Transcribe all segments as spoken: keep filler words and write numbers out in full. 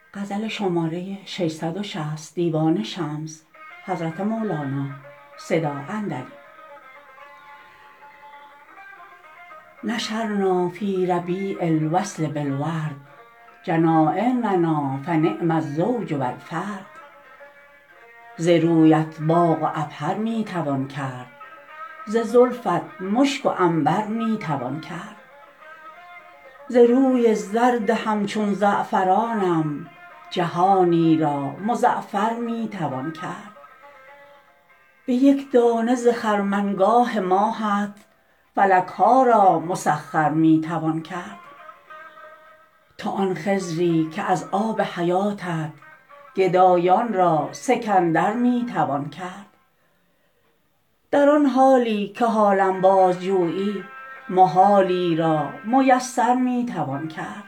نشرنا فی ربیع الوصل بالورد جنایننا فنعم الزوج و الفرد ز رویت باغ و عبهر می توان کرد ز زلفت مشک و عنبر می توان کرد ز روی زرد همچون زعفرانم جهانی را مزعفر می توان کرد به یک دانه ز خرمنگاه ماهت فلک ها را مسخر می توان کرد تو آن خضری که از آب حیاتت گدایان را سکندر می توان کرد در آن حالی که حالم بازجویی محالی را میسر می توان کرد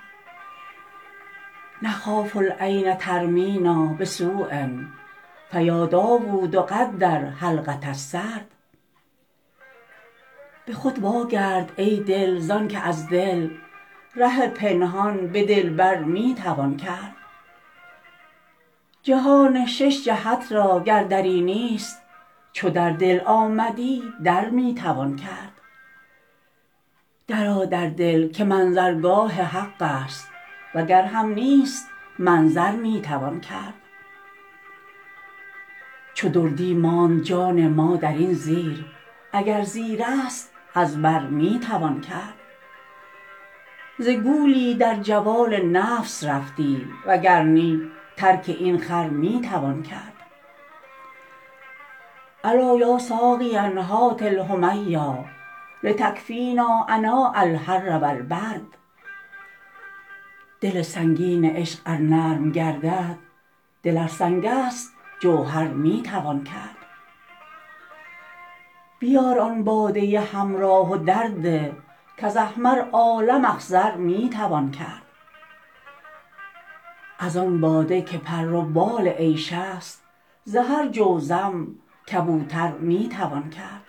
نخاف العین ترمینا بسوء فیا داوود قدر حلقة السرد به خود واگرد ای دل زانک از دل ره پنهان به دلبر می توان کرد جهان شش جهت را گر دری نیست چو در دل آمدی در می توان کرد درآ در دل که منظرگاه حقست وگر هم نیست منظر می توان کرد چو دردی ماند جان ما در این زیر اگر زیرست از بر می توان کرد ز گولی در جوال نفس رفتی وگر نی ترک این خر می توان کرد الا یا ساقیا هات الحمیا لتکفینا عناء الحر و البرد دل سنگین عشق ار نرم گردد دل ار سنگست جوهر می توان کرد بیار آن باده حمرا و درده کز احمر عالم اخضر می توان کرد از آن باده که پر و بال عیشست ز هر جوزم کبوتر می توان کرد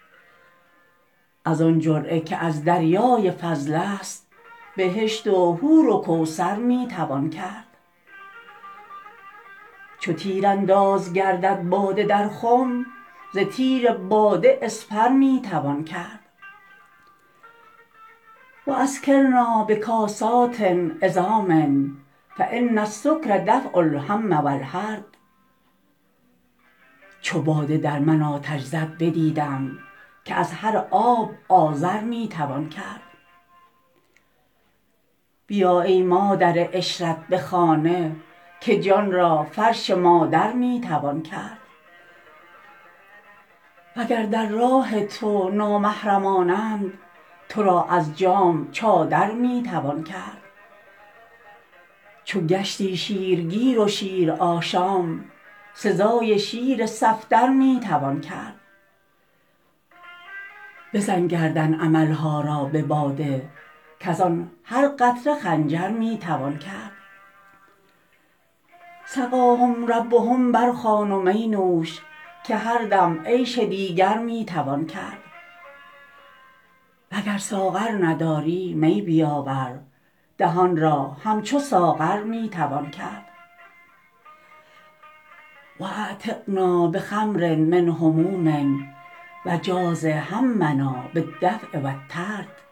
از آن جرعه که از دریای فضلست بهشت و حور و کوثر می توان کرد چو تیرانداز گردد باده در خم ز تیر باده اسپر می توان کرد و اسکرنا بکاسات عظام فان السکر دفع الهم و الحرد چو باده در من آتش زد بدیدم که از هر آب آذر می توان کرد بیا ای مادر عشرت به خانه که جان را فرش مادر می توان کرد وگر در راه تو نامحرمانند تو را از جام چادر می توان کرد چو گشتی شیرگیر و شیرآشام سزای شیر صفدر می توان کرد بزن گردن امل ها را به باده کز آن هر قطره خنجر می توان کرد سقاهم ربهم برخوان و می نوش که هر دم عیش دیگر می توان کرد وگر ساغر نداری می بیاور دهان را همچو ساغر می توان کرد و اعتقنا بخمر من هموم و جاز همنا بالدفع و الطرد